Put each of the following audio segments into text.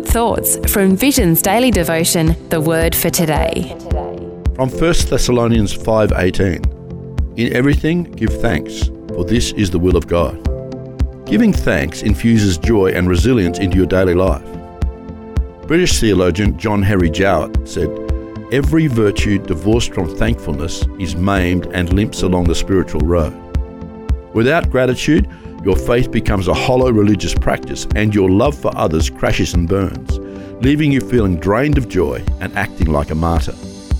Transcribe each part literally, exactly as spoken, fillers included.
Good thoughts from Vision's daily devotion, The Word for Today. From First Thessalonians five eighteen. In everything give thanks, for this is the will of God. Giving thanks infuses joy and resilience into your daily life. British theologian John Henry Jowett said, "Every virtue divorced from thankfulness is maimed and limps along the spiritual road." Without gratitude, your faith becomes a hollow religious practice and your love for others crashes and burns, leaving you feeling drained of joy and acting like a martyr.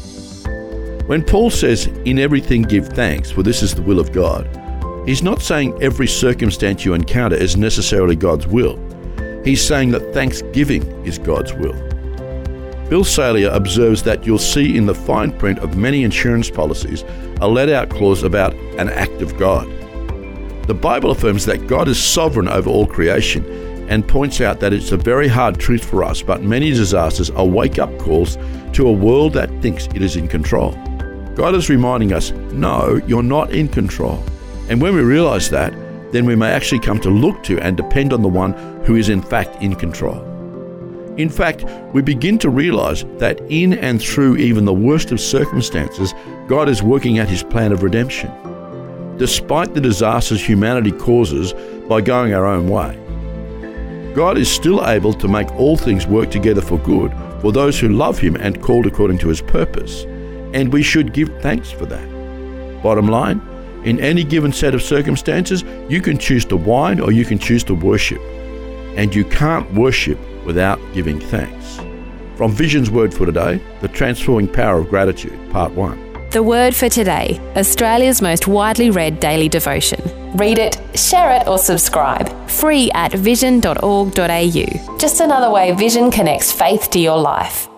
When Paul says, "In everything give thanks, for this is the will of God," he's not saying every circumstance you encounter is necessarily God's will. He's saying that thanksgiving is God's will. Bill Salia observes that you'll see in the fine print of many insurance policies a let-out clause about an act of God. The Bible affirms that God is sovereign over all creation and points out that it's a very hard truth for us, but many disasters are wake-up calls to a world that thinks it is in control. God is reminding us, no, you're not in control. And when we realize that, then we may actually come to look to and depend on the one who is in fact in control. In fact, we begin to realize that in and through even the worst of circumstances, God is working out his plan of redemption. Despite the disasters humanity causes by going our own way, God is still able to make all things work together for good for those who love him and called according to his purpose. And we should give thanks for that. Bottom line, in any given set of circumstances, you can choose to whine or you can choose to worship. And you can't worship without giving thanks. From Vision's Word for Today, The Transforming Power of Gratitude, Part one. The Word for Today, Australia's most widely read daily devotion. Read it, share it or subscribe. Free at vision dot org dot a u. Just another way Vision connects faith to your life.